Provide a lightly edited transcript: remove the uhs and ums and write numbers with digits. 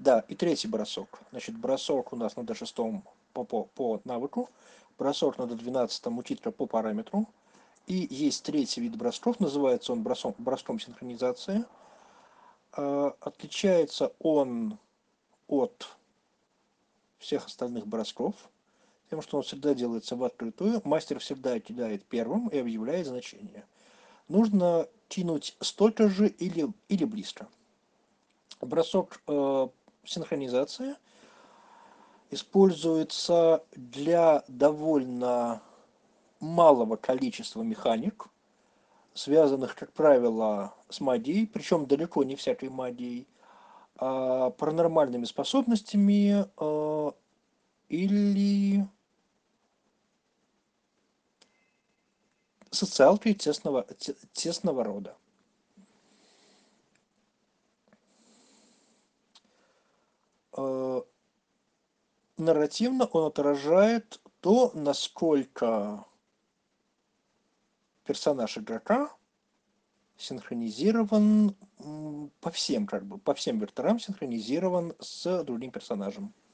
Да, и третий бросок. Значит, бросок у нас на D6 по навыку, бросок на D12 у титра по параметру. И есть третий вид бросков, называется он броском синхронизации. Отличается он от всех остальных бросков тем, что он всегда делается в открытую, мастер всегда кидает первым и объявляет значение. Нужно кинуть столько же или близко. Бросок синхронизации используется для довольно малого количества механик, связанных, как правило, с магией, причем далеко не всякой магией, паранормальными способностями или социалкой тесного рода. Нарративно он отражает то, насколько персонаж игрока синхронизирован по всем векторам, синхронизирован с другим персонажем.